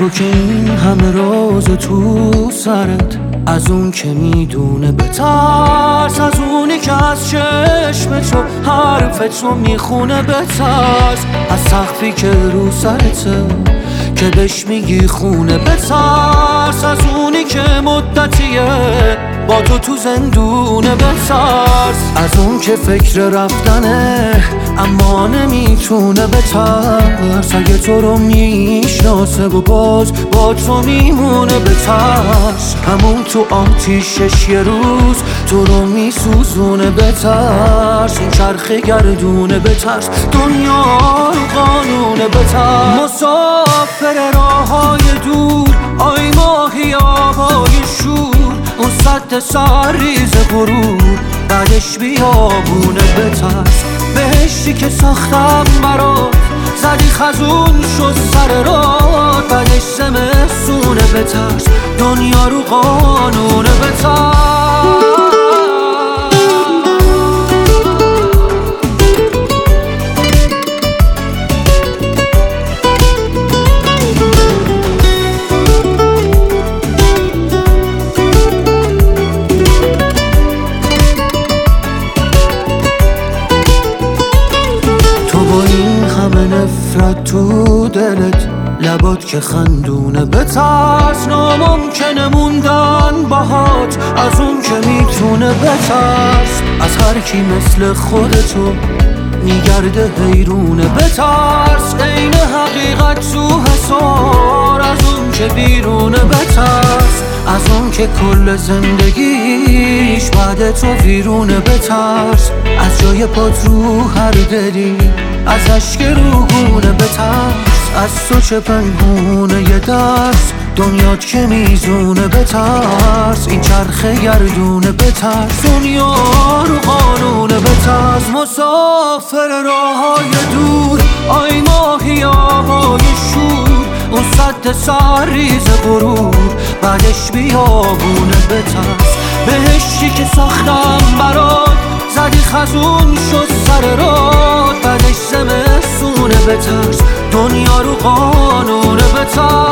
تو که این همه راز تو سرت، از اون که میدونه بترس، از اونی که از چشم تو حرف تو میخونه بترس، از سقفی که رو سرته که بهش میگی خونه بترس، از اونی که مدتیه با تو زندونه بترس، از اون که فکر رفتنه اما نمیتونه بترس، اگه تو رو میشناسه و باز با تو میمونه بترس، همون تو آتیشش یه روز تو رو میسوزونه بترس، این چرخ گردونه بترس، دنیا رو قانونه بترس، مسافر راههای دور آی ماهی آبای شور، اون سد سرریز غرور بعدش بیابونه بترس، بهشتی که ساختم برات زدی خزون شد سر راه، بعدش زمستونه بترس، دنیا رو قانونه بترس. نفرت تو دلت لبات که خندونه بترس، ناممکنه موندن باهات از اون که میتونه بترس، از هر کی مثل خودتو میگرده حیرونه بترس، عین حقیقت تو حصار از اون که بیرونه بترس، از اون که کل زندگیش بعد تو ویرونه بترس، از جای پات رو هر دلی از اشک روگونه بترس، از تو چه پنهونه یه درس دنیات که میزونه بترس، این چرخ گردونه بترس، دنیا رو قانونه بترس، مسافر راههای دور آی ماهی آبای شور، اون سد سرریز غرور بعدش بیابونه بترس، بهشتی که ساختم برات زدی خزون شد سر راه، بعدش زمستونه بترس، دنیا رو قانونه بترس.